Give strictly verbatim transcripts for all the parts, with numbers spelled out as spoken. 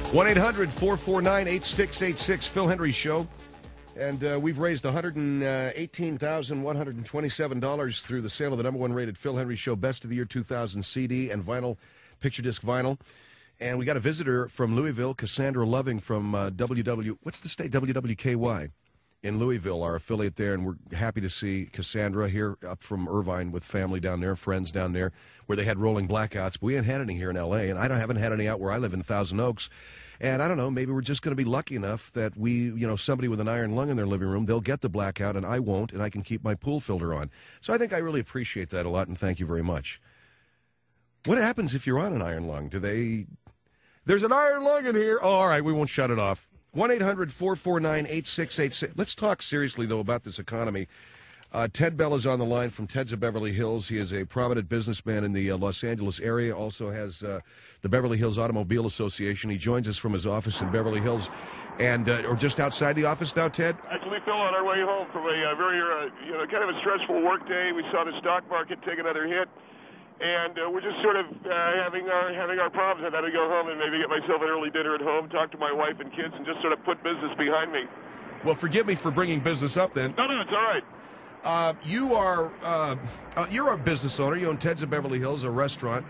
one eight hundred four four nine eight six eight six, Phil Hendrie Show. And uh, we've raised one hundred eighteen thousand one hundred twenty-seven dollars through the sale of the number one rated Phil Hendrie Show Best of the Year two thousand C D and vinyl, picture disc vinyl. And we got a visitor from Louisville, Cassandra Loving from uh, W W, what's the state? W W K Y in Louisville, our affiliate there. And we're happy to see Cassandra here up from Irvine with family down there, friends down there, where they had rolling blackouts. But we ain't had any here in L A, and I don't, haven't had any out where I live in Thousand Oaks. And I don't know, maybe we're just going to be lucky enough that we, you know, somebody with an iron lung in their living room, they'll get the blackout and I won't, and I can keep my pool filter on. So I think I really appreciate that a lot, and thank you very much. What happens if you're on an iron lung? Do they... There's an iron lung in here. Oh, all right, we won't shut it off. one eight hundred four four nine eight six eight six. Let's talk seriously, though, about this economy. Uh, Ted Bell is on the line from Ted's of Beverly Hills. He is a prominent businessman in the uh, Los Angeles area, also has uh, the Beverly Hills Automobile Association. He joins us from his office in Beverly Hills, and uh, or just outside the office now, Ted? Actually, Phil, on our way home from a uh, very, uh, you know, kind of a stressful work day, we saw the stock market take another hit, and uh, we're just sort of uh, having our having our problems. I've had to go home and maybe get myself an early dinner at home, talk to my wife and kids, and just sort of put business behind me. Well, forgive me for bringing business up then. No, no, it's all right. Uh, you are uh, uh, you're a business owner. You own Ted's of Beverly Hills, a restaurant,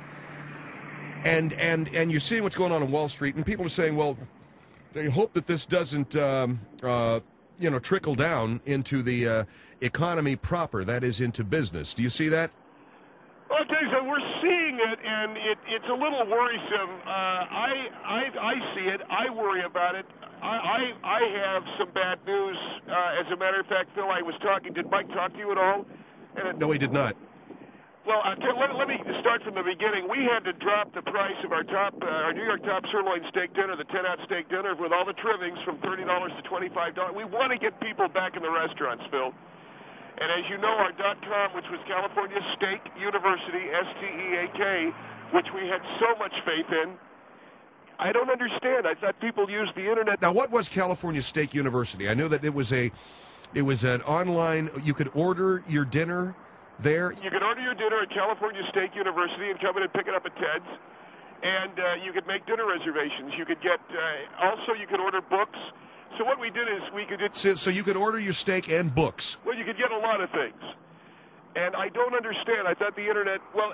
and and and you're seeing what's going on in Wall Street, and people are saying, well, they hope that this doesn't um, uh, you know trickle down into the uh, economy proper, that is, into business. Do you see that? Well, I'll tell you something, we're seeing it, and it, it's a little worrisome. Uh, I, I I see it. I worry about it. I, I, I have some bad news. Uh, as a matter of fact, Phil, I was talking. Did Mike talk to you at all? And it, no, he did not. Well, I'll tell, let, let me start from the beginning. We had to drop the price of our top, uh, our New York top sirloin steak dinner, the ten-ounce steak dinner, with all the trimmings from thirty dollars to twenty-five dollars. We want to get people back in the restaurants, Phil. And as you know, our .com, which was California Steak University, S T E A K, which we had so much faith in, I don't understand. I thought people used the internet. Now, what was California Steak University? I know that it was a, it was an online. You could order your dinner there. You could order your dinner at California Steak University and come in and pick it up at Ted's, and uh, you could make dinner reservations. You could get uh, also you could order books. So what we did is we could... Get, so, so you could order your steak and books. Well, you could get a lot of things. And I don't understand. I thought the internet... Well,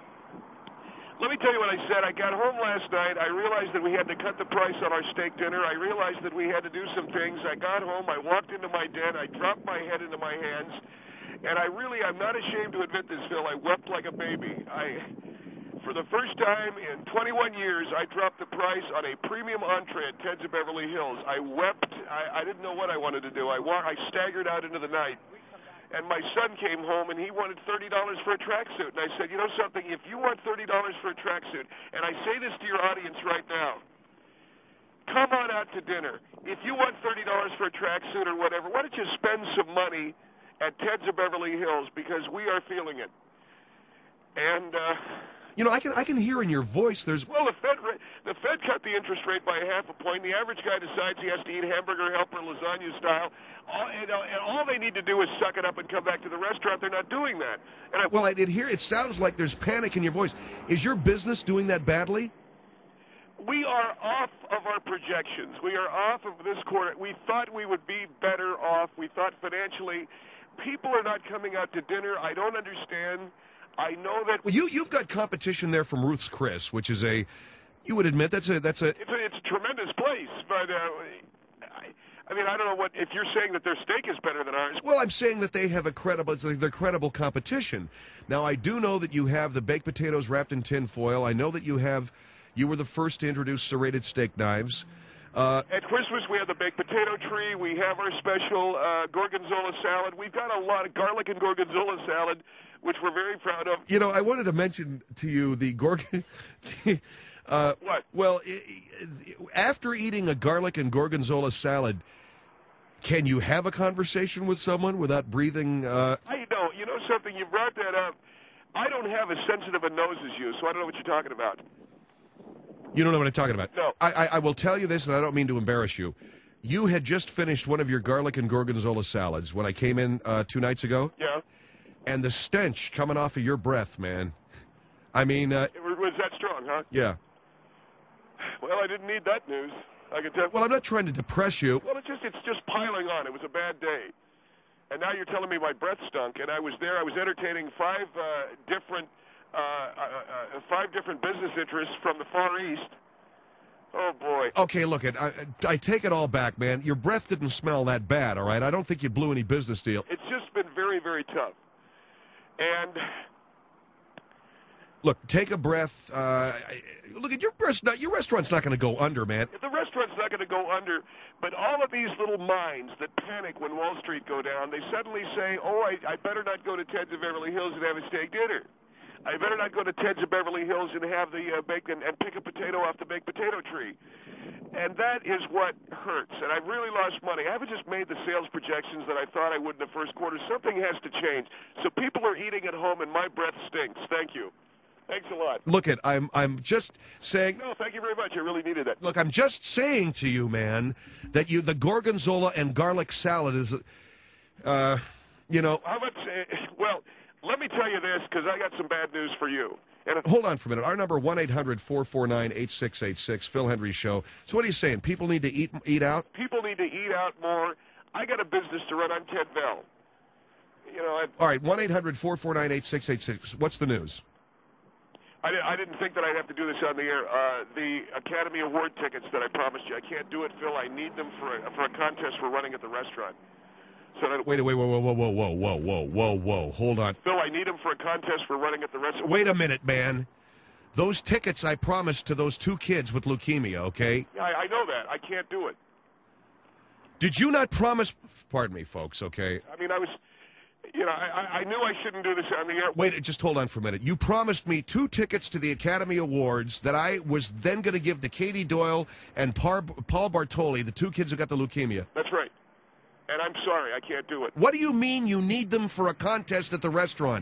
let me tell you what I said. I got home last night. I realized that we had to cut the price on our steak dinner. I realized that we had to do some things. I got home. I walked into my den. I dropped my head into my hands. And I really... I'm not ashamed to admit this, Phil. I wept like a baby. I... For the first time in twenty-one years, I dropped the price on a premium entree at Ted's of Beverly Hills. I wept. I, I didn't know what I wanted to do. I, wa- I staggered out into the night. And my son came home, and he wanted thirty dollars for a tracksuit. And I said, you know something, if you want thirty dollars for a tracksuit, and I say this to your audience right now, come on out to dinner. If you want thirty dollars for a tracksuit or whatever, why don't you spend some money at Ted's of Beverly Hills, because we are feeling it. And... uh You know, I can I can hear in your voice there's... Well, the Fed the Fed cut the interest rate by a half a point. The average guy decides he has to eat hamburger helper, lasagna style. All, and, uh, and all they need to do is suck it up and come back to the restaurant. They're not doing that. And I, well, I did hear, it sounds like there's panic in your voice. Is your business doing that badly? We are off of our projections. We are off of this quarter. We thought we would be better off. We thought financially. People are not coming out to dinner. I don't understand. I know that... Well, you, you've got competition there from Ruth's Chris, which is a... You would admit that's a... that's a. It's a, it's a tremendous place, but... Uh, I, I mean, I don't know what... If you're saying that their steak is better than ours... Well, I'm saying that they have a credible... They're credible competition. Now, I do know that you have the baked potatoes wrapped in tin foil. I know that you have... You were the first to introduce serrated steak knives. Uh, At Christmas, we have the baked potato tree. We have our special uh, gorgonzola salad. We've got a lot of garlic and gorgonzola salad, which we're very proud of. You know, I wanted to mention to you the gorgon... uh, what? Well, after eating a garlic and gorgonzola salad, can you have a conversation with someone without breathing... Uh... I don't. You know something? You brought that up. I don't have as sensitive a nose as you, so I don't know what you're talking about. You don't know what I'm talking about? No. I, I, I will tell you this, and I don't mean to embarrass you. You had just finished one of your garlic and gorgonzola salads when I came in uh, two nights ago. Yeah. And the stench coming off of your breath, man. I mean... Uh, was that strong, huh? Yeah. Well, I I didn't need that news. I can tell. Well, I'm not trying to depress you. Well, it's just it's just piling on. It was a bad day, and now you're telling me my breath stunk. And I was there. I was entertaining five uh, different uh, uh, uh, five different business interests from the Far East. Oh boy. Okay, look, it. I, I take it all back, man. Your breath didn't smell that bad, all right? I don't think you blew any business deal. It's just been very, very tough. And look, take a breath. Uh, look at your restaurant. Your restaurant's not going to go under, man. The restaurant's not going to go under, but all of these little minds that panic when Wall Street go down, they suddenly say, "Oh, I, I better not go to Ted's of Beverly Hills and have a steak dinner. I better not go to Ted's of Beverly Hills and have the uh, baked and, and pick a potato off the baked potato tree." And that is what hurts. And I've really lost money. I haven't just made the sales projections that I thought I would in the first quarter. Something has to change. So people are eating at home, and my breath stinks. Thank you. Thanks a lot. Look, it. I'm I'm just saying. No, thank you very much. I really needed that. Look, I'm just saying to you, man, that you the gorgonzola and garlic salad is, uh, you know. How much? Uh, well, let me tell you this, because I got some bad news for you. And hold on for a minute. Our number one eight hundred four four nine eight six eight six. Phil Hendrie Show. So what are you saying? People need to eat eat out. People need to eat out more. I got a business to run. I'm Ted Bell. You know. I, All right. One eight hundred four four nine eight six eight six. What's the news? I, I didn't think that I'd have to do this on the air. Uh, the Academy Award tickets that I promised you, I can't do it, Phil. I need them for a, for a contest we're running at the restaurant. So that, wait, wait, wait, whoa, whoa, whoa, whoa, whoa, whoa, whoa, whoa. Hold on. Phil, I need them for a contest we're running at the restaurant. Wait a minute, man. Those tickets I promised to those two kids with leukemia, okay? Yeah, I, I know that. I can't do it. Did you not promise? Pardon me, folks, okay? I mean, I was... You know, I, I knew I shouldn't do this on the air. Wait, just hold on for a minute. You promised me two tickets to the Academy Awards that I was then going to give to Katie Doyle and Par- Paul Bartoli, the two kids who got the leukemia. That's right. And I'm sorry, I can't do it. What do you mean you need them for a contest at the restaurant?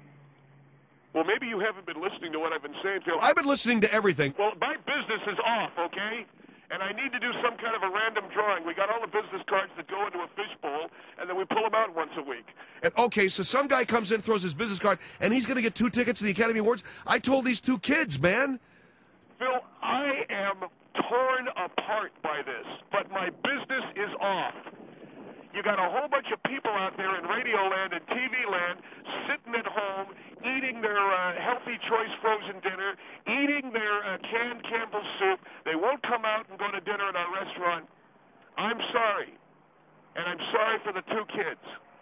Well, maybe you haven't been listening to what I've been saying, Phil. I've been listening to everything. Well, my business is off, okay? And I need to do some kind of a random drawing. We got all the business cards that go into a fishbowl, and then we pull them out once a week. And okay, so some guy comes in, throws his business card, and he's going to get two tickets to the Academy Awards? I told these two kids, man. Phil, I am torn apart by this, but my business is off. You got a whole bunch of people out there in radio land and T V land sitting at home, eating their uh, healthy choice frozen dinner, eating their uh, canned Campbell's soup. They won't come out and go to dinner at our restaurant. I'm sorry. And I'm sorry for the two kids.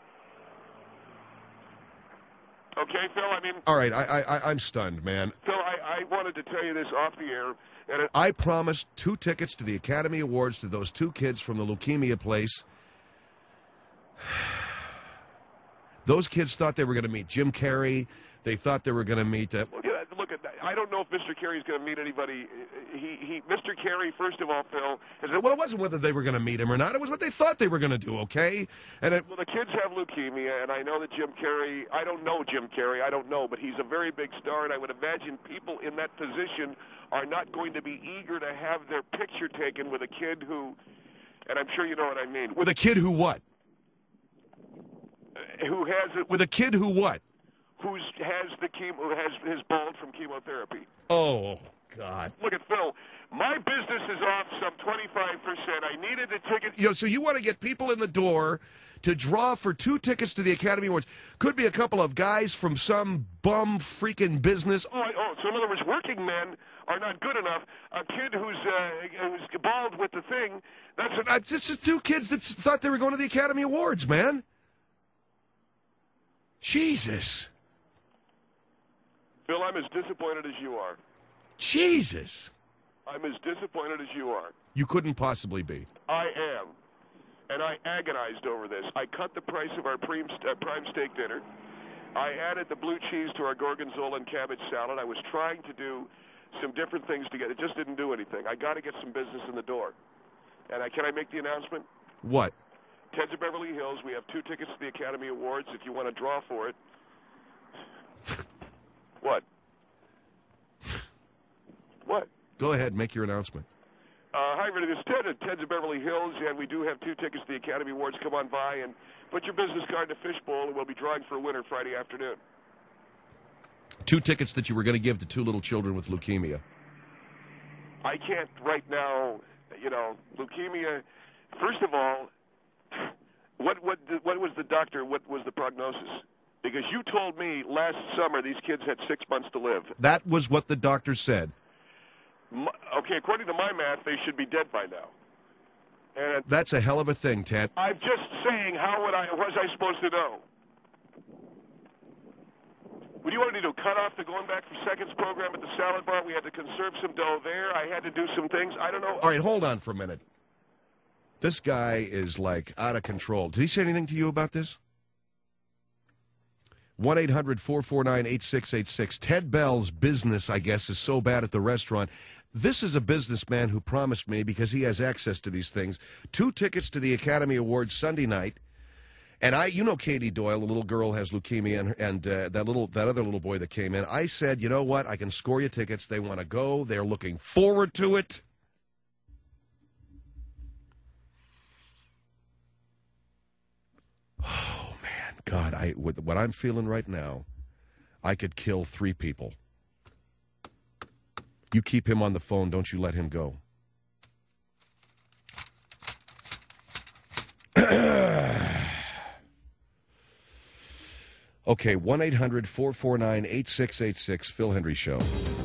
Okay, Phil, I mean... All right, I, I, I'm stunned, man. Phil, I, I wanted to tell you this off the air. And it, I promised two tickets to the Academy Awards to those two kids from the leukemia place. Those kids thought they were going to meet Jim Carrey. They thought they were going to meet... Uh, well, yeah, look, I don't know if Mister Carey's going to meet anybody. He, he, Mister Carey, first of all, Phil... Is it, well, it wasn't whether they were going to meet him or not. It was what they thought they were going to do, okay? And it, well, the kids have leukemia, and I know that Jim Carey... I don't know Jim Carey. I don't know, but he's a very big star, and I would imagine people in that position are not going to be eager to have their picture taken with a kid who... And I'm sure you know what I mean. With a kid who what? Who has it? With a kid who what? Who's has the chemo? Who has his bald from chemotherapy? Oh God! Look at Phil. My business is off some twenty-five percent. I needed the ticket. You know, so you want to get people in the door to draw for two tickets to the Academy Awards? Could be a couple of guys from some bum freaking business. Oh, I, oh, so in other words, working men are not good enough. A kid who's uh, who's bald with the thing. That's a, this is two kids that thought they were going to the Academy Awards, man. Jesus. Phil, I'm as disappointed as you are. Jesus. I'm as disappointed as you are. You couldn't possibly be. I am. And I agonized over this. I cut the price of our prime, uh, prime steak dinner. I added the blue cheese to our gorgonzola and cabbage salad. I was trying to do some different things to get it. Just didn't do anything. I got to get some business in the door. And I, can I make the announcement? What? Ted's of Beverly Hills. We have two tickets to the Academy Awards if you want to draw for it. What? What? Go ahead, make your announcement. Uh, hi, everybody. This is Ted at Ted's of Beverly Hills, and we do have two tickets to the Academy Awards. Come on by and put your business card in a fishbowl, and we'll be drawing for a winner Friday afternoon. Two tickets that you were going to give to two little children with leukemia. I can't right now, you know, leukemia. First of all, what what what was the doctor? What was the prognosis? Because you told me last summer these kids had six months to live. That was what the doctor said. Okay, according to my math, they should be dead by now. And that's a hell of a thing, Ted. I'm just saying, how would I? Was I supposed to know? What do you want to do? Cut off the going back for seconds program at the salad bar? We had to conserve some dough there. I had to do some things. I don't know. All right, hold on for a minute. This guy is like out of control. Did he say anything to you about this? one eight hundred four four nine eight six eight six. Ted Bell's business, I guess, is so bad at the restaurant. This is a businessman who promised me, because he has access to these things, two tickets to the Academy Awards Sunday night. And I, you know, Katie Doyle, the little girl, has leukemia, and, and uh, that little, that other little boy that came in. I said, you know what? I can score you tickets. They want to go. They're looking forward to it. Oh man, God! I with what I'm feeling right now, I could kill three people. You keep him on the phone. Don't you let him go. Okay, one eight hundred four four nine eight six eight six, Phil Hendrie Show.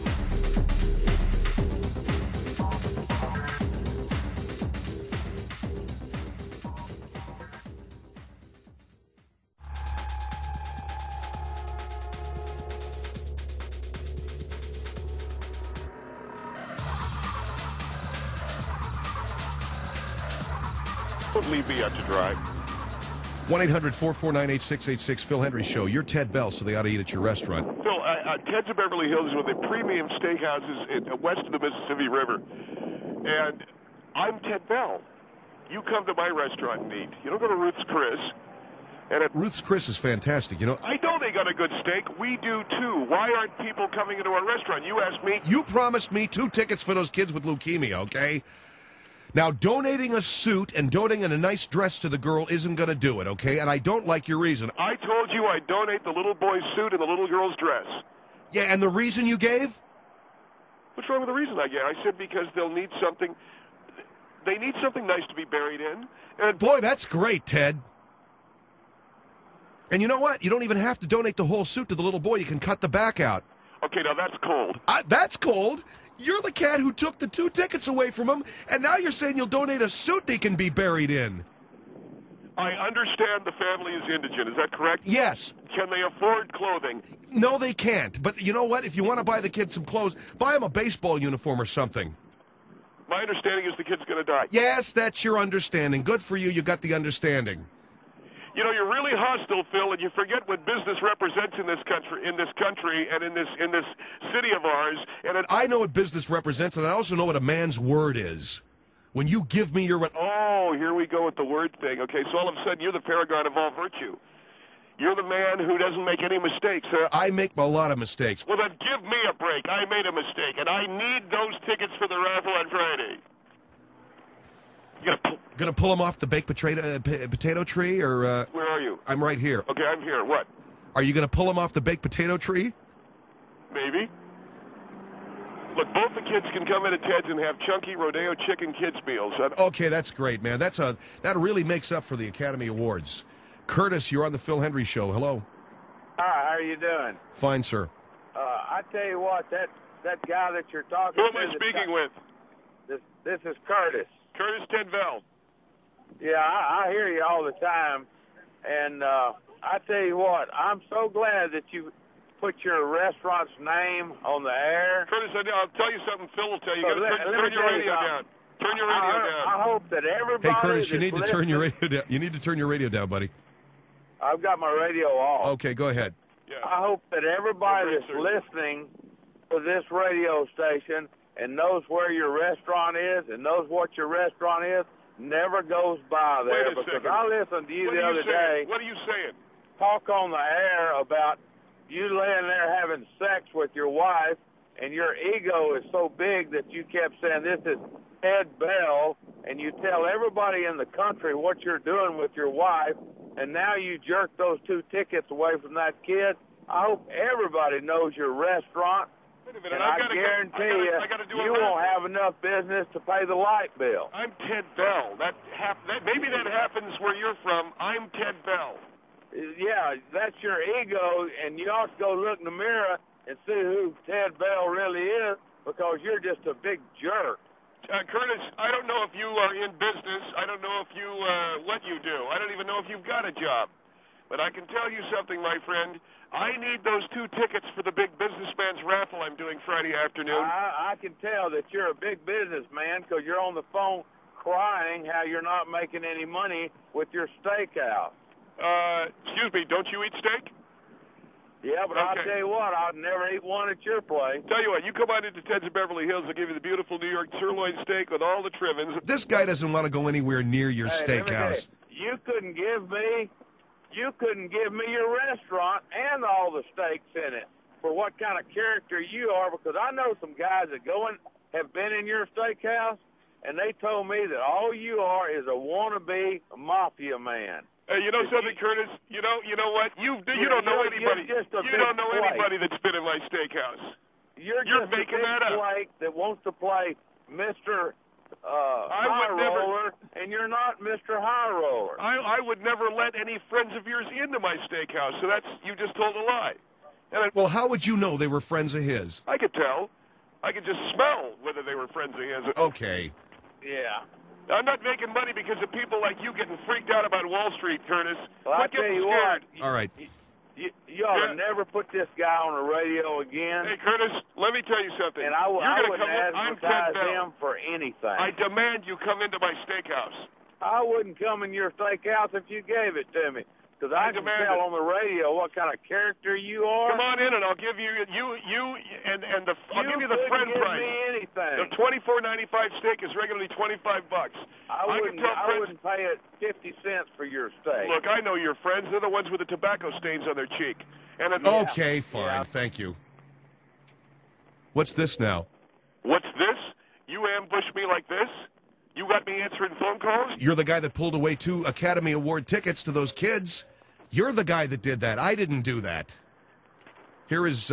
Don't leave me out to dry. one eight hundred four four nine eight six eight six, Phil Hendrie Show. You're Ted Bell, so they ought to eat at your restaurant. Phil, uh, uh, Ted's of Beverly Hills is one of the premium steakhouses in, uh, west of the Mississippi River. And I'm Ted Bell. You come to my restaurant and eat. You don't go to Ruth's Chris. And at Ruth's Chris is fantastic. You know, I know they got a good steak. We do, too. Why aren't people coming into our restaurant? You asked me. You promised me two tickets for those kids with leukemia, okay? Now, donating a suit and donating a nice dress to the girl isn't going to do it, okay? And I don't like your reason. I told you I'd donate the little boy's suit and the little girl's dress. Yeah, and the reason you gave? What's wrong with the reason I gave? I said because they'll need something. They need something nice to be buried in. And boy, that's great, Ted. And you know what? You don't even have to donate the whole suit to the little boy. You can cut the back out. Okay, now that's cold. I, that's cold. You're the cat who took the two tickets away from him, and now you're saying you'll donate a suit they can be buried in. I understand the family is indigent. Is that correct? Yes. Can they afford clothing? No, they can't. But you know what? If you want to buy the kid some clothes, buy him a baseball uniform or something. My understanding is the kid's going to die. Yes, that's your understanding. Good for you. You got the understanding. You know, you're really hostile, Phil, and you forget what business represents in this country, in this country, and in this in this city of ours. And it, I know what business represents, and I also know what a man's word is. When you give me your... Oh, here we go with the word thing. Okay, so all of a sudden you're the paragon of all virtue. You're the man who doesn't make any mistakes. Uh, I make a lot of mistakes. Well, then give me a break. I made a mistake, and I need those tickets for the raffle on Friday. You gonna pull, gonna pull them off the baked potato uh, p- potato tree, or uh, where are you? I'm right here. Okay, I'm here. What? Are you gonna pull them off the baked potato tree? Maybe. Look, both the kids can come in at Ted's and have chunky rodeo chicken kids meals. Okay, that's great, man. That's a that really makes up for the Academy Awards. Curtis, you're on the Phil Hendrie Show. Hello. Hi, how are you doing? Fine, sir. Uh, I tell you what, that that guy that you're talking Who to. am I speaking with? This this is Curtis. Curtis Ted Bell. Yeah, I, I hear you all the time, and uh, I tell you what, I'm so glad that you put your restaurant's name on the air. Curtis, I'll tell you something. Phil will tell you. So You got to turn, turn your radio down. Turn your radio I, down. I hope that everybody. Hey, Curtis, you need to listening, turn your radio down. You need to turn your radio down, buddy. I've got my radio off. Okay, go ahead. Yeah. I hope that everybody Okay, that's sir. listening to this radio station and knows where your restaurant is and knows what your restaurant is never goes by there. Wait a because second. I listened to you What the are you other day saying? What are you saying? talk on the air about you laying there having sex with your wife, and your ego is so big that you kept saying, this is Ted Bell, and you tell everybody in the country what you're doing with your wife, and now you jerk those two tickets away from that kid. I hope everybody knows your restaurant Wait a minute, and I've I gotta go- guarantee I gotta- you, I gotta do a you lap. won't have enough business to pay the light bill. I'm Ted Bell. That, hap- that maybe that happens where you're from. I'm Ted Bell. Yeah, that's your ego, and you ought to go look in the mirror and see who Ted Bell really is, because you're just a big jerk. Uh, Curtis, I don't know if you are in business. I don't know if you uh, what you do. I don't even know if you've got a job. But I can tell you something, my friend. I need those two tickets for the big businessman's raffle I'm doing Friday afternoon. I, I can tell that you're a big businessman because you're on the phone crying how you're not making any money with your steakhouse. Uh, excuse me, don't you eat steak? Yeah, but Okay. I'll tell you what, I'd never eat one at your place. Tell you what, you come on into Ted's of Beverly Hills, I'll give you the beautiful New York sirloin steak with all the trimmings. This guy doesn't want to go anywhere near your Hey, let me tell steakhouse. You, you couldn't give me, you couldn't give me your restaurant and all the steaks in it for what kind of character you are, because I know some guys that go in, have been in your steakhouse, and they told me that all you are is a wannabe mafia man. Hey, you know something, Curtis? You know, you know what? You you You're- don't know you're- anybody. you're just a You big don't know flake. anybody that's been in my steakhouse. You're, You're just making a big that up. flake that wants to play Mister Uh, I High would never- Roller, and you're not Mister High Roller. I I would never let any friends of yours into my steakhouse. So that's you just told a lie. And I, Well, how would you know they were friends of his? I could tell. I could just smell whether they were friends of his. Okay. Yeah. I'm not making money because of people like you getting freaked out about Wall Street, Curtis. Well, I Quit tell getting you scared. what, All right. you, you ought Yeah. to never put this guy on the radio again, Hey, Curtis, let me tell you something. and I, w- You're I gonna wouldn't come in. I'm Ted advertise Bell. him for anything. I demand you come into my steakhouse. I wouldn't come in your steakhouse if you gave it to me, because I I, can demand tell it. on the radio what kind of character you are. Come on in, and I'll give you you you and and the I'll you give you the couldn't friend give price. me anything. The twenty-four ninety-five steak is regularly twenty-five bucks. I I wouldn't. can tell I friends. wouldn't pay it fifty cents for your steak. Look, I know your friends. They're the ones with the tobacco stains on their cheek. And it, Okay, fine. Yeah. Thank you. What's this now? what's this? You ambush me like this? You got me answering phone calls? You're the guy that pulled away two Academy Award tickets to those kids. You're the guy that did that. I didn't do that. Here is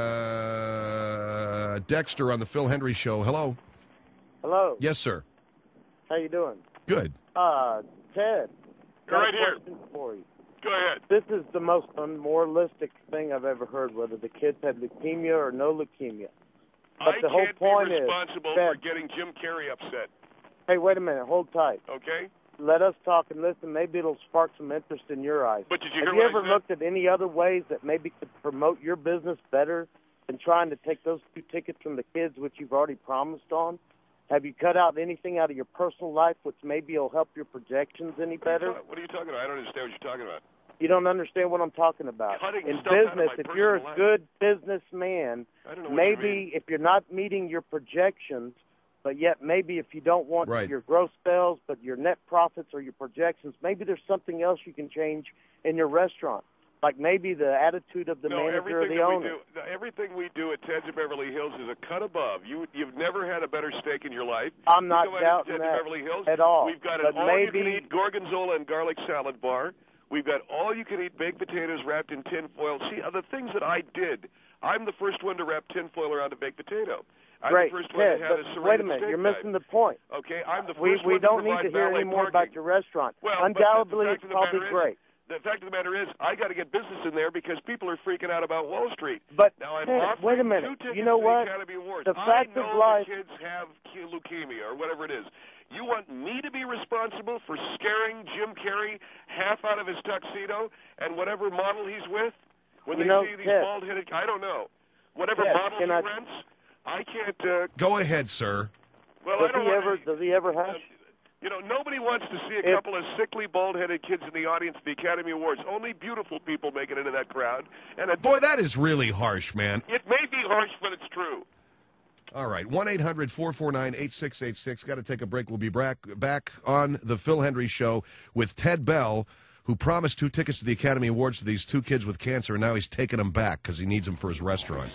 uh, Dexter on the Phil Hendry Show. Hello. Hello. Yes, sir. How you doing? Good. Uh, Ted. Go right got a here. question for you. Go ahead. This is the most unmoralistic thing I've ever heard, whether the kids had leukemia or no leukemia. But I the whole can't point be is responsible that- for getting Jim Carrey upset. Hey, wait a minute. Hold tight. Okay? Let us talk and listen. Maybe it'll spark some interest in your eyes. But did you Have hear you what I ever said? looked at any other ways that maybe could promote your business better than trying to take those two tickets from the kids, which you've already promised on? Have you cut out anything out of your personal life which maybe will help your projections any better? What are you talking about? I don't understand what you're talking about. You don't understand what I'm talking about. Cutting In stuff out of business, my if you're a personal life. good businessman, I don't know what you mean. maybe if you're not meeting your projections, but yet maybe if you don't want Right. your gross sales, but your net profits or your projections, maybe there's something else you can change in your restaurant. Like maybe the attitude of the no, manager or everything the that owner. we do, no, everything we do at Ted's of Beverly Hills is a cut above. You, you've never had a better steak in your life. I'm You not go out doubting to Ted's that of Beverly Hills, at all. We've got But an maybe- all-you-can-eat gorgonzola and garlic salad bar. We've got all-you-can-eat baked potatoes wrapped in tin foil. See, uh, the things that I did, I'm the first one to wrap tin foil around a baked potato. I'm Great, the first one Ted, to have a but serrated wait a minute, steak you're knife. missing the point. Okay, I'm the first We we one don't to need provide to hear valet any more parking. about your restaurant. Well, but Undoubtedly, the it's fact of the probably matter is, great. The fact of the matter is, I got to get business in there because people are freaking out about Wall Street. But Now I'm Ted, offering wait a two minute. tickets You know to what? the Academy Awards. The fact I know of life. the kids have ke- leukemia or whatever it is. You want me to be responsible for scaring Jim Carrey half out of his tuxedo and whatever model he's with when You they know, see these Ted. bald-headed? I don't know. Whatever Ted, model he can I- rents, I can't. Uh, Go ahead, sir. well, I Does don't he want ever? to. Does he ever have? You know, nobody wants to see a If- couple of sickly, bald-headed kids in the audience at the Academy Awards. Only beautiful people make it into that crowd. And a, Boy, that is really harsh, man. it may be harsh, but it's true. All right, one eight hundred four four nine eight six eight six. Got to take a break. We'll be back, back on the Phil Hendry Show with Ted Bell, who promised two tickets to the Academy Awards to these two kids with cancer, and now he's taking them back because he needs them for his restaurant.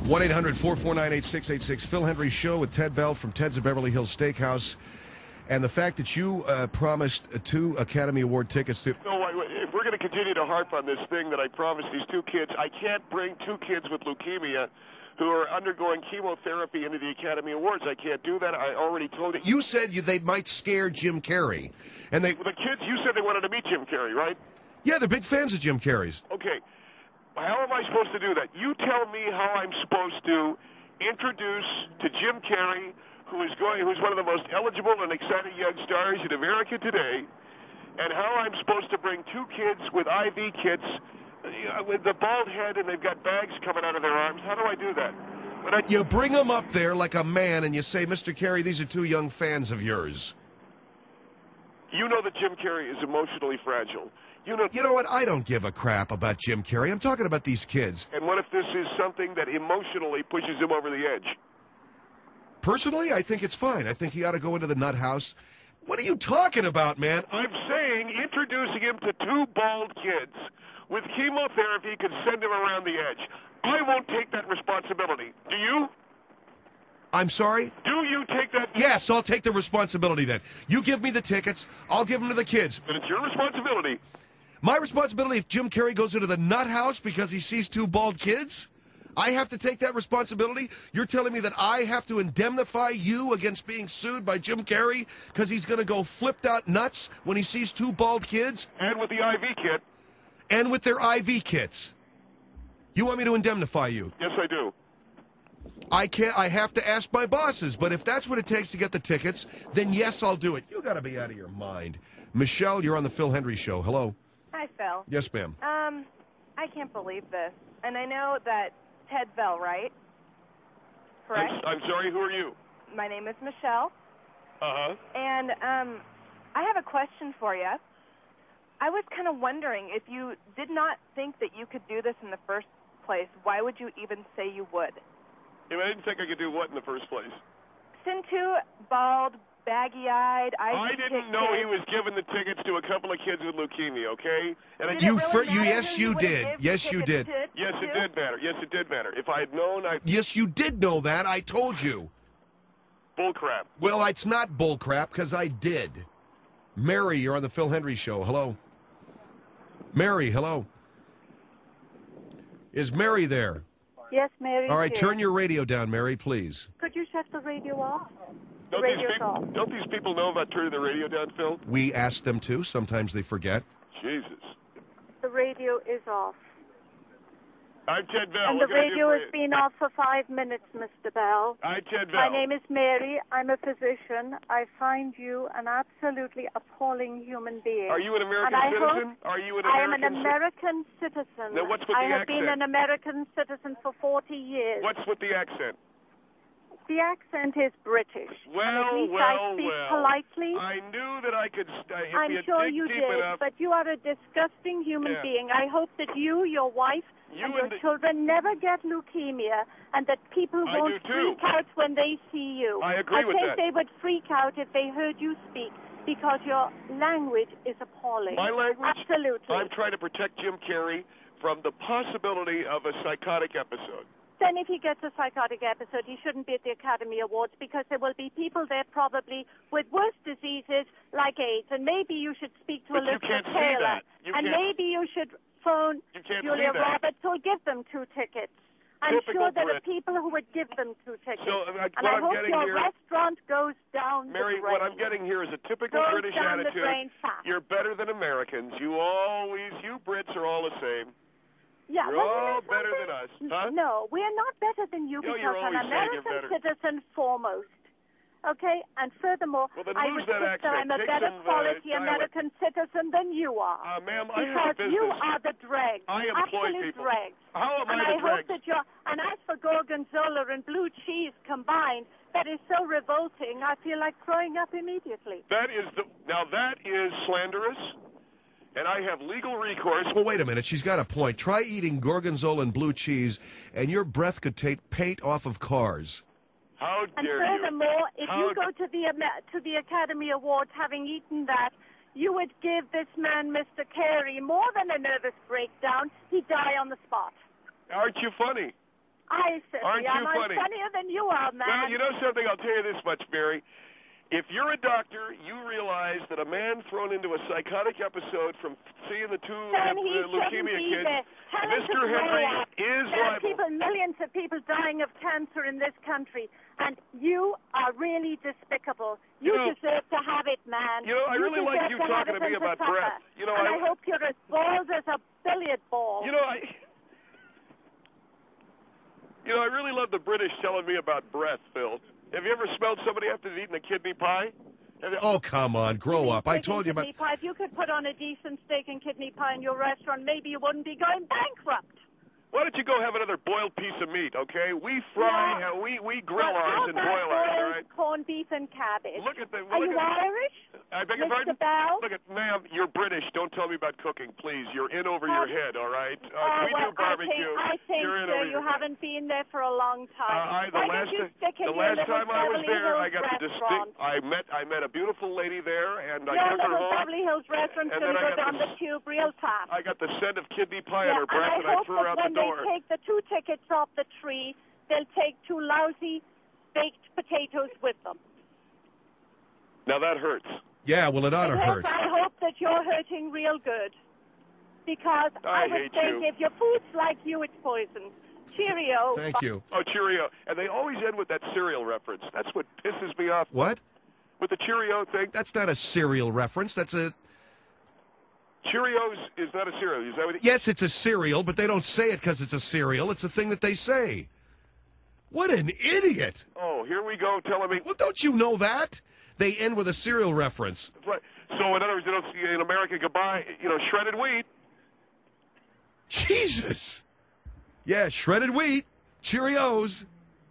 one eight hundred four four nine eight six eight six. Phil Hendry Show with Ted Bell from Ted's of Beverly Hills Steakhouse. And the fact that you uh, promised two Academy Award tickets to... No, I, if we're going to continue to harp on this thing that I promised these two kids, I can't bring two kids with leukemia who are undergoing chemotherapy into the Academy Awards. I can't do that. I already told you. You said you, they might scare Jim Carrey. And they... Well, the kids, you said they wanted to meet Jim Carrey, right? Yeah, they're big fans of Jim Carrey's. Okay. How am I supposed to do that? You tell me how I'm supposed to introduce to Jim Carrey, who is going, who's one of the most eligible and exciting young stars in America today, and how I'm supposed to bring two kids with I V kits, uh, with the bald head, and they've got bags coming out of their arms. How do I do that? When I, you bring them up there like a man, and you say, Mister Carrey, these are two young fans of yours. You know that Jim Carrey is emotionally fragile. You know, you know what? I don't give a crap about Jim Carrey. I'm talking about these kids. And what if this is something that emotionally pushes him over the edge? Personally, I think it's fine. I think he ought to go into the nut house. What are you talking about, man? I'm saying introducing him to two bald kids with chemotherapy could send him around the edge. I won't take that responsibility. Do you? I'm sorry? Do you take that? Yes, I'll take the responsibility then. You give me the tickets. I'll give them to the kids. But it's your responsibility. My responsibility if Jim Carrey goes into the nut house because he sees two bald kids? I have to take that responsibility? You're telling me that I have to indemnify you against being sued by Jim Carrey because he's going to go flipped out nuts when he sees two bald kids? And with the I V kit. And with their I V kits. You want me to indemnify you? Yes, I do. I can't. I have to ask my bosses, but if that's what it takes to get the tickets, then yes, I'll do it. You got to be out of your mind. Michelle, you're on the Phil Hendry Show. Hello. Hi, Phil. Yes, ma'am. Um, I can't believe this. And I know that Ted Bell, right? Correct? I'm, I'm sorry, who are you? My name is Michelle. Uh-huh. And um, I have a question for you. I was kind of wondering, if you did not think that you could do this in the first place, why would you even say you would? Yeah, I didn't think I could do what in the first place? Send two bald, baggy-eyed, I I didn't know kids. he was giving the tickets to a couple of kids with leukemia, okay? And Did I, it You, really fir- you matter yes, who you would've did. gave Yes, the you tickets did. to? yes, it did matter. Yes, it did matter. If I had known, I... Yes, you did know that. I told you. Bull crap. Well, it's not bull crap because I did. Mary, you're on the Phil Hendry Show. Hello. Mary, hello. Is Mary there? Yes, Mary. All right, here. turn your radio down, Mary, please. Could you shut the radio off? The Don't these, radio's people, off. don't these people know about turning the radio down, Phil? We ask them to. Sometimes they forget. Jesus. The radio is off. I'm Ted Bell. and What the can I do radio for has you? been off for five minutes, Mister Bell. I'm Ted Bell. My name is Mary. I'm a physician. I find you an absolutely appalling human being. Are you an American and I citizen? Hope Are you an I am American an American citizen. Now, what's with I the have been accent? an American citizen for forty years. What's with the accent? The accent is British. Well, and at least well, I speak well. politely. I knew that I could. St- if I'm you sure dig you deep did, enough, but you are a disgusting human Yeah. being. I hope that you, your wife, You and your and the- children never get leukemia, and that people I won't do too. freak out when they see you. I agree I with think that. they would freak out if they heard you speak, because your language is appalling. My language? Absolutely. I'm trying to protect Jim Carrey from the possibility of a psychotic episode. Then if he gets a psychotic episode, he shouldn't be at the Academy Awards, because there will be people there probably with worse diseases like AIDS. And maybe you should speak to But you Elizabeth can't see Taylor. that. You and can't- maybe you should phone You can't Julia see that. Roberts who'll give them two tickets. I'm Typical sure there Brit. are people who would give them two tickets. So, uh, what and I I'm hope getting your here- restaurant goes down Mary, the drain. what I'm getting here is a typical Goes British down the attitude. drain fast. You're better than Americans. You always, you Brits are all the same. Yeah, You're well, you all know better something? than us, huh? No, we're not better than you, No, because you're I'm always an saying you're American better. citizen foremost. Okay? And furthermore, Well, then I lose would that think that accent. I'm a Take better some, uh, quality dialect. American citizen than you are. Uh, ma'am, I have a because business. you are the dregs. I employ Absolute people. dregs. How am and I I the hope dregs? that you're, and as for gorgonzola and blue cheese combined, that is so revolting, I feel like throwing up immediately. That is the now that is slanderous, and I have legal recourse. Well, wait a minute. She's got a point. Try eating gorgonzola and blue cheese, and your breath could take paint off of cars. How And dare you? furthermore, if How you go to the Ama- to the Academy Awards having eaten that, you would give this man, Mister Carey, more than a nervous breakdown. He'd die on the spot. Aren't you funny? I certainly Aren't you am. I'm funny? funnier than you are, man. Well, you know something? I'll tell you this much, Mary. If you're a doctor, you realize that a man thrown into a psychotic episode from seeing the two Then uh, he leukemia shouldn't be kids, there. Helen Mister Keller Henry Act. is There are liable. people, millions of people dying of cancer in this country, and you are really despicable. You, You know- deserve to have it, man. You know, I really like deserve you to have talking it to me and about suffer. breath. You know, and I- I hope you're as bald as a billiard ball. You know, I. You know, I really love the British telling me about breath, Phil. Have you ever smelled somebody after they've eaten a kidney pie? Have you- Oh, come on, grow You mean up. I steak told you and about... kidney pie. If you could put on a decent steak and kidney pie in your restaurant, maybe you wouldn't be going bankrupt. Why don't you go have another boiled piece of meat, okay? We fry, No. uh, we we grill But ours how and about boil ours, all boiled right? corned beef and cabbage. Look at the. Are look you at, Irish? I beg your Mister pardon? Bell? Look at, ma'am, you're British. Don't tell me about cooking, please. You're in over your Um, head, all right? Uh, Oh, we well, do barbecue. I think, I think you're in sir, over you your head. haven't been there for a long time. Uh, I, the Why last don't you ti- stick in the your last little time I was Beverly there, I Hills got the restaurant? distinct. I met I met a beautiful lady there, and I Your took her little home. Beverly Hills restaurant's and going then to I go got down the the s- tube real fast. I got the scent of kidney pie yeah, on her breath, and and I I hope threw her that out when the door. they take the two tickets off the tree, they'll take two lousy baked potatoes with them. Now that hurts. Yeah, well, it ought to It hurt. hurts. I hope that you're hurting real good. Because I I, would hate think you. if your food's like you, it's poison. Cheerio. Thank you. Oh, Cheerio. And they always end with that cereal reference. That's what pisses me off. What? With the Cheerio thing. That's not a cereal reference. That's a... Cheerios is not a cereal. Is that what it Yes, it's a cereal, but they don't say it because it's a cereal. It's a thing that they say. What an idiot. Oh, here we go telling me. Well, don't you know that? They end with a cereal reference. Right. So, in other words, they don't see in America could buy, you know, shredded wheat. Jesus. Yeah, shredded wheat, Cheerios,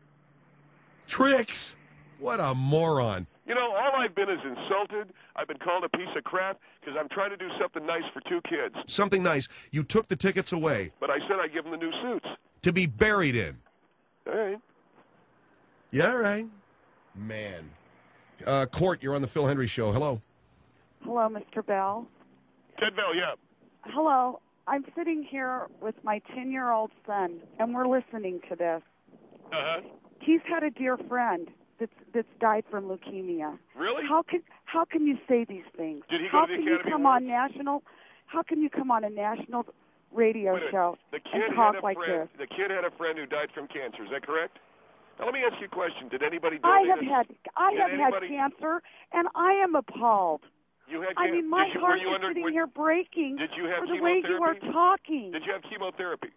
Tricks. What a moron. You know, all I've been is insulted. I've been called a piece of crap because I'm trying to do something nice for two kids. Something nice. You took the tickets away But I said I'd give them the new suits. to be buried in. All right. Yeah, all right. Man. Uh, Court, you're on the Phil Henry Show. Hello. Hello, Mister Bell. Ted Bell, yeah. Hello. I'm sitting here with my ten-year-old son, and we're listening to this. Uh-huh. He's had a dear friend that's that's died from leukemia. Really? How can how can you say these things? Did he go how to the can you Academy come Awards? on national? How can you come on a national radio Wait a minute. show The kid and talk had a like friend. this? The kid had a friend who died from cancer. Is that correct? Now let me ask you a question. Did anybody I donate have it? had I Did have anybody- had cancer, and I am appalled. You had I can- mean, my did you, heart were you is under, sitting were- here breaking Did you have for the way you are chemotherapy? talking. Did you have chemotherapy?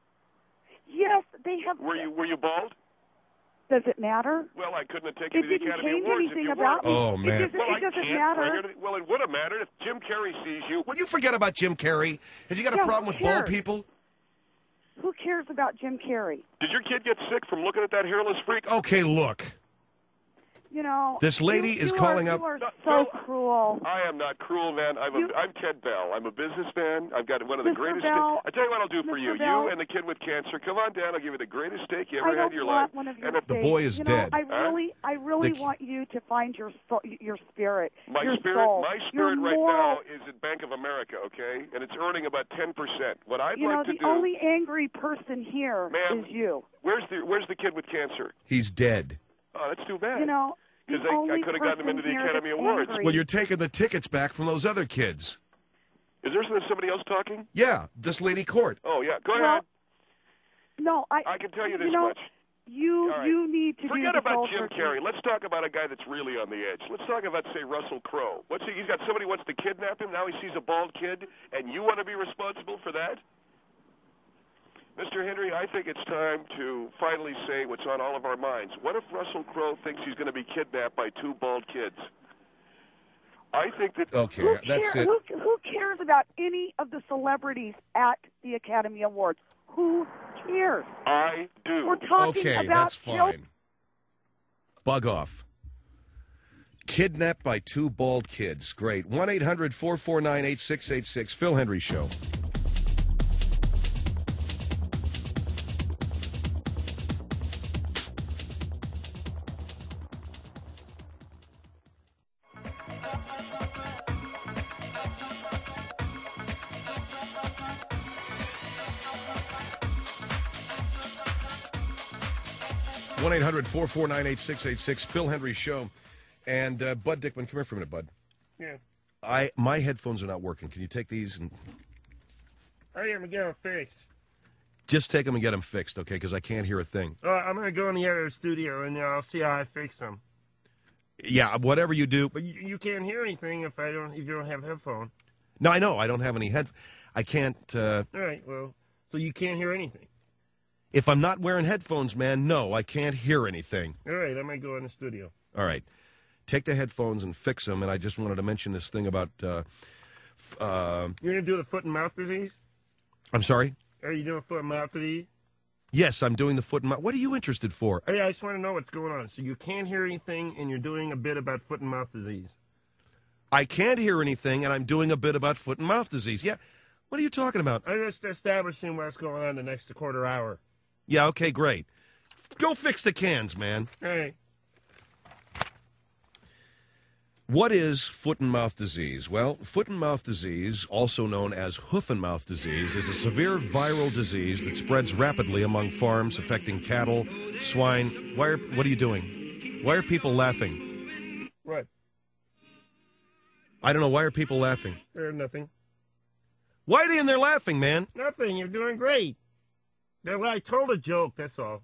Yes, they have. Were you were you bald? Does it matter? Well, I couldn't have taken It you to the didn't Academy change Awards if anything you about weren't. me. Oh, man. It doesn't, Well, it I doesn't can't matter. bring it- Well, it would have mattered if Jim Carrey sees you. Will you forget about Jim Carrey? Has he got a Yeah, problem who with bald cares? people? Who cares about Jim Carrey? Did your kid get sick from looking at that hairless freak? Okay, look. You know, This lady you, is you calling are, up- You are No, so no. cruel. I am not cruel, man. I'm, a, You- I'm Ted Bell. I'm a businessman. I've got one of the Mister greatest. Bell, I tell you what I'll do for Mister you. Bell, you and the kid with cancer. Come on down. I'll give you the greatest steak you I ever had don't in your want life. one of your And if The steaks. boy is you know, dead. I Huh? really, I really The- want you to find your soul, your spirit, my your spirit, soul, my your spirit right moral. now is at Bank of America, okay, and it's earning about ten percent. What I'd You know, like to the do. only angry person here Ma'am, is you. Where's the Where's the kid with cancer? He's dead. Oh, that's too bad. You know, the Because I, I only could have gotten him into the person here Academy that's Awards. angry. Well, you're taking the tickets back from those other kids. Is there somebody else talking? Yeah, this lady Court. Oh yeah, go Well, ahead. No, I. I can tell you you this know, much. You All right. you need to Forget do the about soul Jim searching. Carrey. Let's talk about a guy that's really on the edge. Let's talk about, say, Russell Crowe. What's he? He's got somebody who wants to kidnap him. Now he sees a bald kid, and you want to be responsible for that? Mister Henry, I think it's time to finally say what's on all of our minds. What if Russell Crowe thinks he's going to be kidnapped by two bald kids? I think that... Okay, Who, that's care, it. who, who cares about any of the celebrities at the Academy Awards? Who cares? I do. We're talking Okay, about that's children. fine. Bug off. Kidnapped by two bald kids. Great. one eight hundred four four nine eight six eight six. Phil Henry Show. one eight hundred four four nine eight six eight six, Phil Hendry Show. And uh, Bud Dickman, come here for a minute, Bud. Yeah. I My headphones are not working. Can you take these and I am going to get them fixed. just take them and get them fixed, okay? Because I can't hear a thing. Uh, I'm going to go in the other studio, and uh, I'll see how I fix them. Yeah, whatever you do. But you, you can't hear anything if I don't if you don't have headphones. No, I know. I don't have any head. I can't. Uh, All right, well, so you can't hear anything. if I'm not wearing headphones, man, no, I can't hear anything. All right, I might go in the studio. All right. Take the headphones and fix them. And I just wanted to mention this thing about. Uh, f- uh, You're going to do the foot and mouth disease? I'm sorry? Are you doing foot and mouth disease? Yes, I'm doing the foot and mouth. What are you interested for? Hey, I just want to know what's going on. So you can't hear anything, and you're doing a bit about foot and mouth disease. I can't hear anything, and I'm doing a bit about foot and mouth disease. Yeah. What are you talking about? I'm just establishing what's going on the next quarter hour. Yeah, okay, great. Go fix the cans, man. Hey. What is foot and mouth disease? Well, foot and mouth disease, also known as hoof and mouth disease, is a severe viral disease that spreads rapidly among farms, affecting cattle, swine. Why are, what are you doing? Why are people laughing? What? I don't know. Why are people laughing? There's nothing. Why are they in there laughing, man? Nothing. You're doing great. Well, I told a joke, that's all.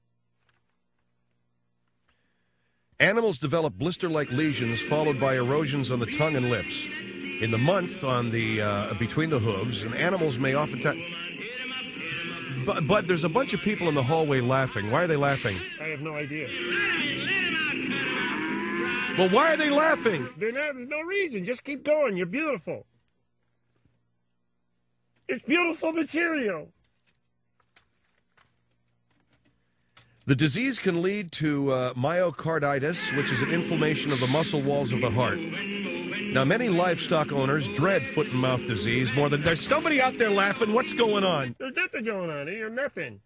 Animals develop blister-like lesions followed by erosions on the tongue and lips. In the month on the uh, between the hooves, and animals may oftentimes... But, but there's a bunch of people in the hallway laughing. Why are they laughing? I have no idea. Well, why are they laughing? They're not, there's no reason. Just keep going. You're beautiful. It's beautiful material. The disease can lead to uh, myocarditis, which is an inflammation of the muscle walls of the heart. Now, many livestock owners dread foot and mouth disease more than... There's somebody out there laughing. What's going on? There's nothing going on here. Nothing.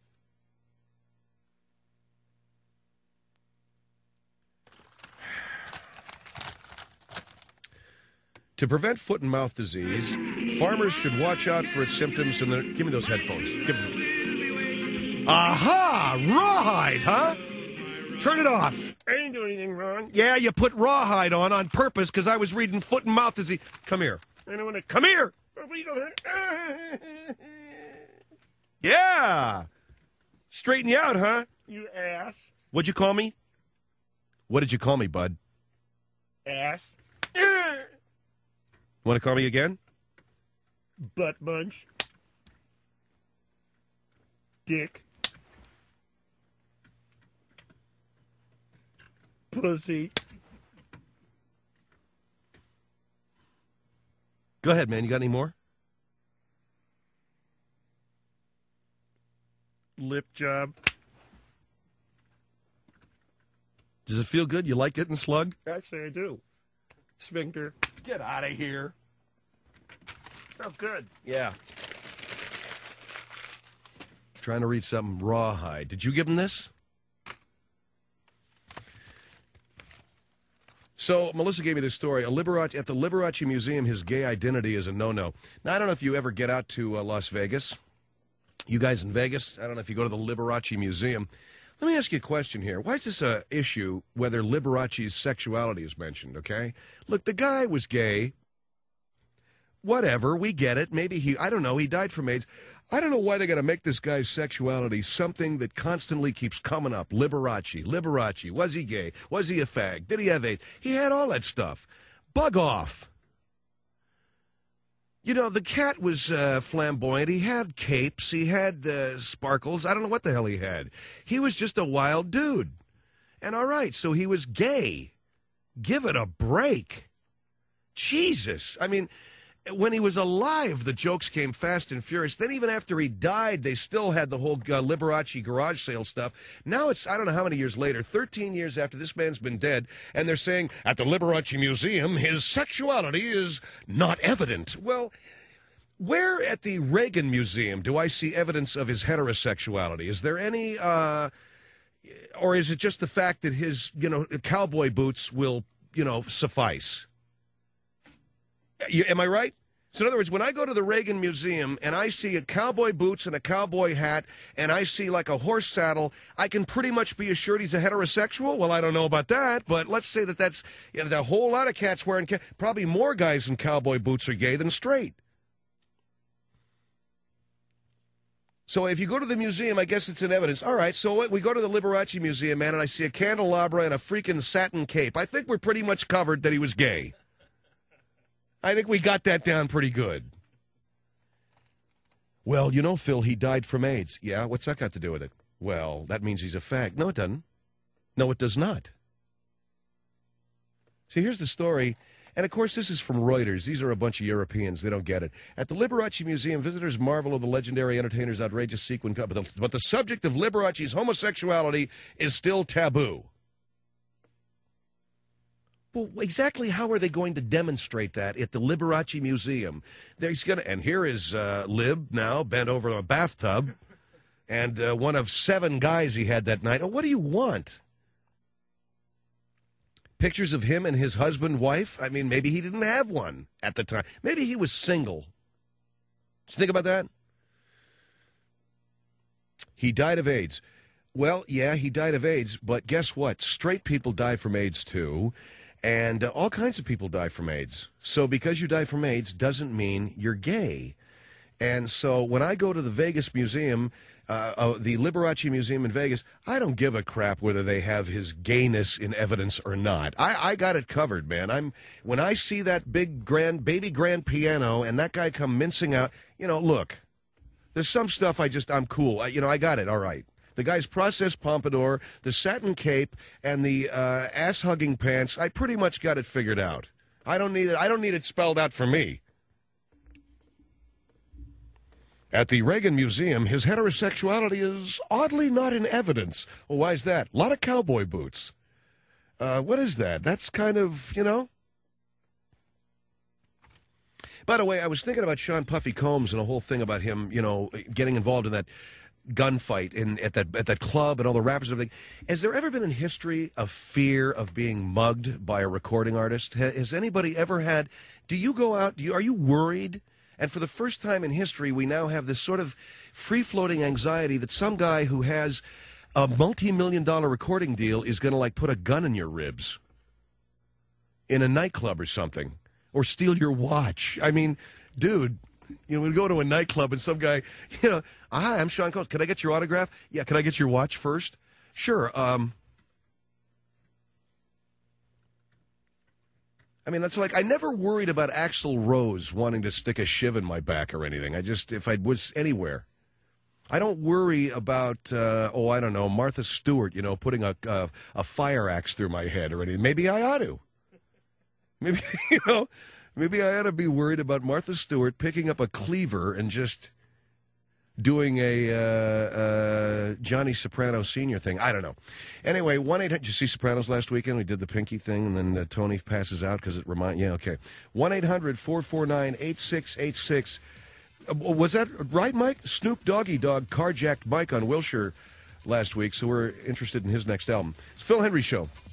To prevent foot and mouth disease, farmers should watch out for its symptoms. And the, give me those headphones. Give me. Aha! Rawhide, huh? Turn it off. I didn't do anything wrong. Yeah, you put rawhide on on purpose because I was reading foot and mouth disease. Come here. I don't want to. Come here. Oh, we don't have... Yeah. Straighten you out, huh? You ass. What'd you call me? What did you call me, bud? Ass. Want to call me again? Butt bunch. Dick. Pussy. Go ahead, man. You got any more? Lip job. Does it feel good? You like getting slugged? Actually, I do. Sphincter. Get out of here. Felt good. Yeah. Trying to read something rawhide. Did you give him this? So, Melissa gave me this story. A Liberace, at the Liberace Museum, his gay identity is a no-no. Now, I don't know if you ever get out to uh, Las Vegas. You guys in Vegas, I don't know if you go to the Liberace Museum. Let me ask you a question here. Why is this a issue whether Liberace's sexuality is mentioned, okay? Look, the guy was gay. Whatever, we get it. Maybe he, I don't know, he died from AIDS. I don't know why they got to make this guy's sexuality something that constantly keeps coming up. Liberace, Liberace, was he gay? Was he a fag? Did he have AIDS? He had all that stuff. Bug off. You know, the cat was uh, flamboyant. He had capes. He had uh, sparkles. I don't know what the hell he had. He was just a wild dude. And all right, so he was gay. Give it a break. Jesus. I mean, when he was alive, the jokes came fast and furious. Then even after he died, they still had the whole uh, Liberace garage sale stuff. Now it's, I don't know how many years later, thirteen years after this man's been dead, and they're saying, at the Liberace Museum, his sexuality is not evident. Well, where at the Reagan Museum do I see evidence of his heterosexuality? Is there any, uh, or is it just the fact that his, you know, cowboy boots will, you know, suffice? You, am I right? So in other words, when I go to the Reagan Museum and I see a cowboy boots and a cowboy hat and I see like a horse saddle, I can pretty much be assured he's a heterosexual? Well, I don't know about that, but let's say that that's, you know, the whole lot of cats wearing, ca- probably more guys in cowboy boots are gay than straight. So if you go to the museum, I guess it's in evidence. All right, so we go to the Liberace Museum, man, and I see a candelabra and a freaking satin cape. I think we're pretty much covered that he was gay. I think we got that down pretty good. Well, you know, Phil, he died from AIDS. Yeah, what's that got to do with it? Well, that means he's a fag. No, it doesn't. No, it does not. See, here's the story. And, of course, this is from Reuters. These are a bunch of Europeans. They don't get it. At the Liberace Museum, visitors marvel at the legendary entertainer's outrageous sequin cut. But the, but the subject of Liberace's homosexuality is still taboo. Well, exactly how are they going to demonstrate that at the Liberace Museum? There's gonna, and here is uh, Lib now bent over a bathtub, and uh, one of seven guys he had that night. Oh, what do you want? Pictures of him and his husband, wife? I mean, maybe he didn't have one at the time. Maybe he was single. Did you think about that? He died of AIDS. Well, yeah, he died of AIDS, but guess what? Straight people die from AIDS, too. And uh, all kinds of people die from AIDS. So because you die from AIDS doesn't mean you're gay. And so when I go to the Vegas Museum, uh, uh, the Liberace Museum in Vegas, I don't give a crap whether they have his gayness in evidence or not. I, I got it covered, man. I'm when I see that big grand, baby grand piano and that guy come mincing out, you know, look, there's some stuff I just, I'm cool. I, you know, I got it, all right. The guy's processed pompadour, the satin cape, and the uh, ass-hugging pants, I pretty much got it figured out. I don't need it. I don't need it spelled out for me. At the Reagan Museum, his heterosexuality is oddly not in evidence. Well, why is that? A lot of cowboy boots. Uh, what is that? That's kind of, you know. By the way, I was thinking about Sean Puffy Combs and a whole thing about him, you know, getting involved in that gunfight in at that at that club and all the rappers and everything. Has there ever been in history a fear of being mugged by a recording artist? Ha, has anybody ever had? Do you go out? Do you, are you worried? And for the first time in history, we now have this sort of free-floating anxiety that some guy who has a multi-million dollar recording deal is going to like put a gun in your ribs in a nightclub or something, or steal your watch. I mean, dude. You know, we go to a nightclub and some guy, you know, hi, I'm Sean Combs. Can I get your autograph? Yeah, can I get your watch first? Sure. Um, I mean, that's like, I never worried about Axl Rose wanting to stick a shiv in my back or anything. I just, if I was anywhere. I don't worry about, uh, oh, I don't know, Martha Stewart, you know, putting a, a, a fire axe through my head or anything. Maybe I ought to. Maybe, you know. Maybe I ought to be worried about Martha Stewart picking up a cleaver and just doing a uh, uh, Johnny Soprano Senior thing. I don't know. Anyway, one eight hundred. Did you see Sopranos last weekend? We did the pinky thing, and then uh, Tony passes out because it remind. Yeah, okay. one eight hundred four four nine eight six eight six. Uh, was that right, Mike? Snoop Doggy Dogg carjacked Mike on Wilshire last week, so we're interested in his next album. It's Phil Hendry Show.